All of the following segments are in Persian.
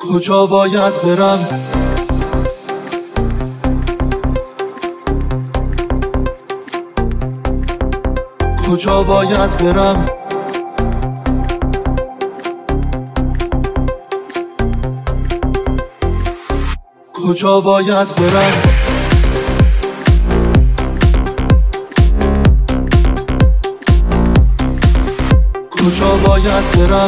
کجا باید برم؟ کجا باید برم؟ کجا باید برم؟ کجا باید برم؟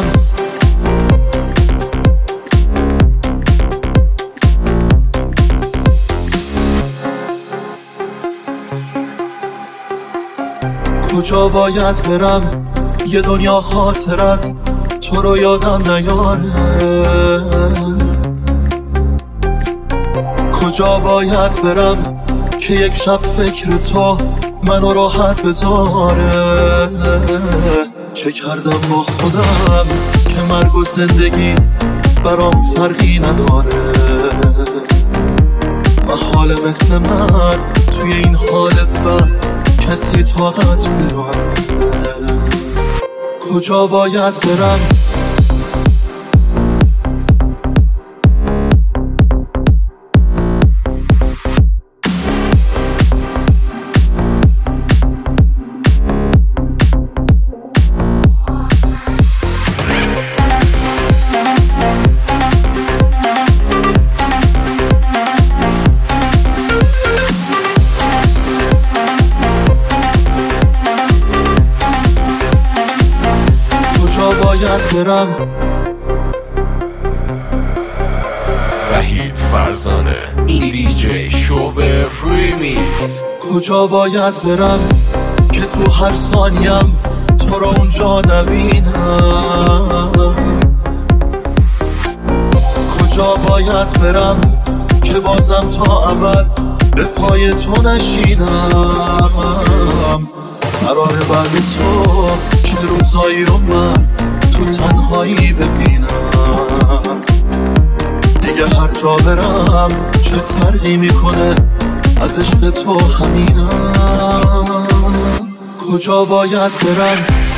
کجا باید برم؟ یه دنیا خاطرت تو رو یادم نیاره. کجا باید برم که یک شب فکر تو منو راحت بذاره؟ چه کردم با خودم که مرگ و زندگی برام فرقی نداره؟ محاله مثل من توی این حال بد کسی طاقت میاره. کجا باید برم؟ باید برم؟ وحید فرزانه دیجی شوبر ریمیکس. کجا باید برم که تو هر ثانیم تو رو اونجا نبینم؟ کجا باید برم که بازم تا ابد به پای تو نشینم؟ قراره بعد تو چه روزایی رو من تو تنهایی ببینم؟ دیگه هر جا برم چه فرقی میکنه، از عشق تو همینم. کجا باید برم؟